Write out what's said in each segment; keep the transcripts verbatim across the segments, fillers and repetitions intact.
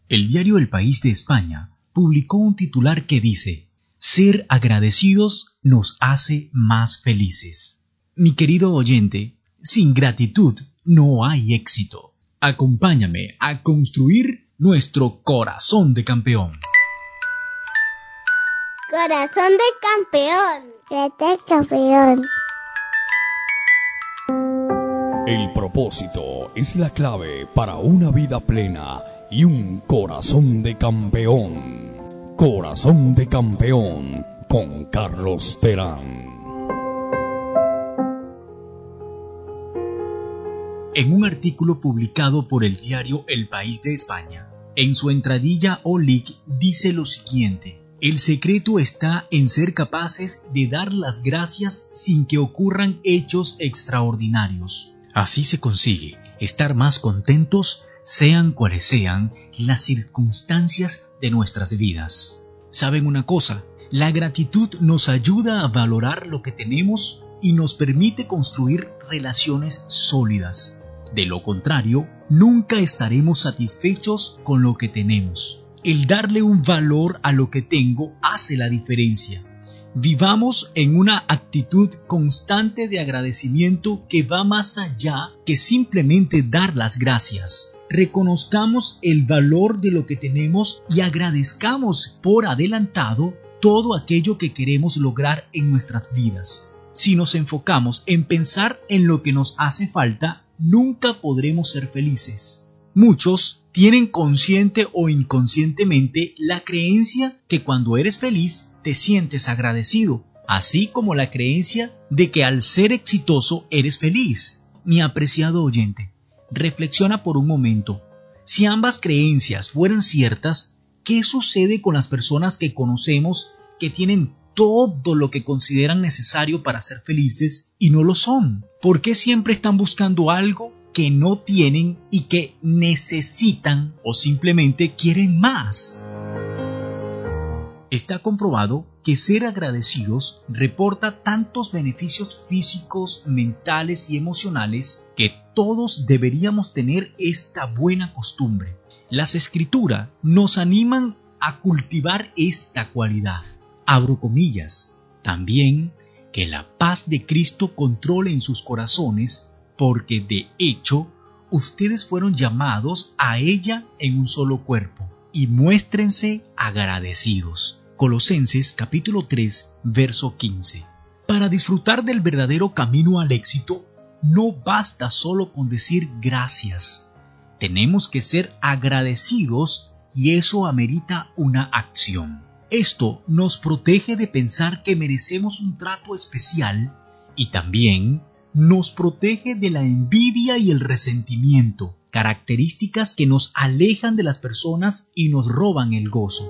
El diario El País de España publicó un titular que dice: ser agradecidos nos hace más felices. Mi querido oyente, sin gratitud no hay éxito. Acompáñame a construir nuestro corazón de campeón. Corazón de campeón. Grande campeón. El propósito es la clave para una vida plena y un corazón de campeón. Corazón de campeón con Carlos Terán. En un artículo publicado por el diario El País de España, en su entradilla Olic dice lo siguiente: el secreto está en ser capaces de dar las gracias sin que ocurran hechos extraordinarios. Así se consigue estar más contentos, sean cuales sean las circunstancias de nuestras vidas. ¿Saben una cosa? La gratitud nos ayuda a valorar lo que tenemos y nos permite construir relaciones sólidas. De lo contrario, nunca estaremos satisfechos con lo que tenemos. El darle un valor a lo que tengo hace la diferencia. Vivamos en una actitud constante de agradecimiento que va más allá que simplemente dar las gracias. Reconozcamos el valor de lo que tenemos y agradezcamos por adelantado todo aquello que queremos lograr en nuestras vidas. Si nos enfocamos en pensar en lo que nos hace falta, nunca podremos ser felices. Muchos tienen consciente o inconscientemente la creencia que cuando eres feliz te sientes agradecido, así como la creencia de que al ser exitoso eres feliz. Mi apreciado oyente, reflexiona por un momento. Si ambas creencias fueran ciertas, ¿qué sucede con las personas que conocemos que tienen todo lo que consideran necesario para ser felices y no lo son? ¿Por qué siempre están buscando algo que no tienen y que necesitan o simplemente quieren más? Está comprobado que ser agradecidos reporta tantos beneficios físicos, mentales y emocionales que todos deberíamos tener esta buena costumbre. Las Escrituras nos animan a cultivar esta cualidad. Abro comillas. También que la paz de Cristo controle en sus corazones, porque de hecho ustedes fueron llamados a ella en un solo cuerpo, y muéstrense agradecidos. Colosenses capítulo tres, verso quince. Para disfrutar del verdadero camino al éxito, no basta solo con decir gracias. Tenemos que ser agradecidos y eso amerita una acción. Esto nos protege de pensar que merecemos un trato especial y también nos protege de la envidia y el resentimiento, características que nos alejan de las personas y nos roban el gozo.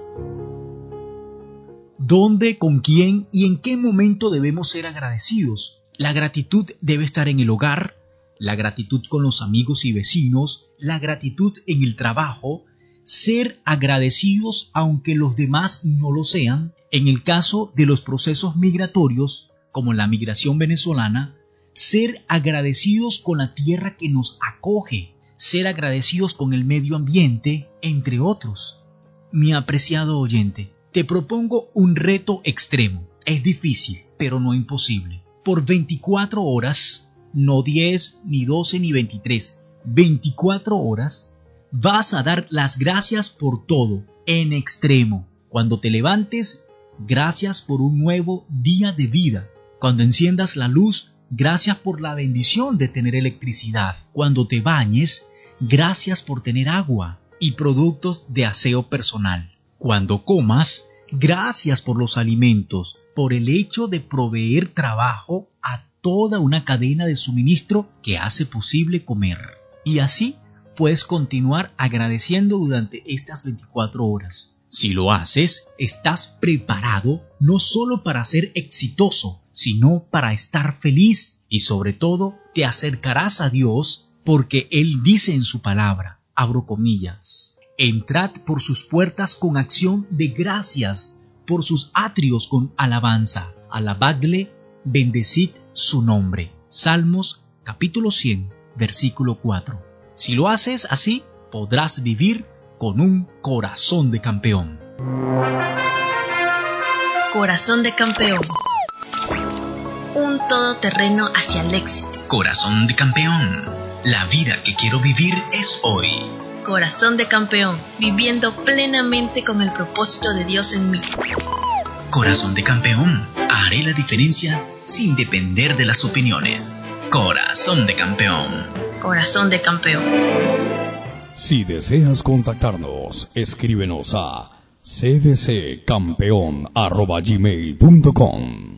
¿Dónde, con quién y en qué momento debemos ser agradecidos? La gratitud debe estar en el hogar, la gratitud con los amigos y vecinos, la gratitud en el trabajo, ser agradecidos aunque los demás no lo sean. En el caso de los procesos migratorios, como la migración venezolana, ser agradecidos con la tierra que nos acoge, ser agradecidos con el medio ambiente, entre otros. Mi apreciado oyente, te propongo un reto extremo. Es difícil, pero no imposible. Por veinticuatro horas, no diez, ni doce, ni veintitrés, veinticuatro horas, vas a dar las gracias por todo, en extremo. Cuando te levantes, gracias por un nuevo día de vida. Cuando enciendas la luz, gracias por la bendición de tener electricidad. Cuando te bañes, gracias por tener agua y productos de aseo personal. Cuando comas, gracias por los alimentos, por el hecho de proveer trabajo a toda una cadena de suministro que hace posible comer. Y así puedes continuar agradeciendo durante estas veinticuatro horas. Si lo haces, estás preparado no solo para ser exitoso, sino para estar feliz y sobre todo te acercarás a Dios porque Él dice en su palabra, abro comillas, entrad por sus puertas con acción de gracias, por sus atrios con alabanza, alabadle, bendecid su nombre. Salmos capítulo cien, versículo cuatro. Si lo haces así, podrás vivir con un corazón de campeón. Corazón de campeón. Un todoterreno hacia el éxito. Corazón de campeón. La vida que quiero vivir es hoy. Corazón de campeón. Viviendo plenamente con el propósito de Dios en mí. Corazón de campeón. Haré la diferencia sin depender de las opiniones. Corazón de campeón. Corazón de campeón. Si deseas contactarnos, escríbenos a c d c campeón arroba gmail punto com.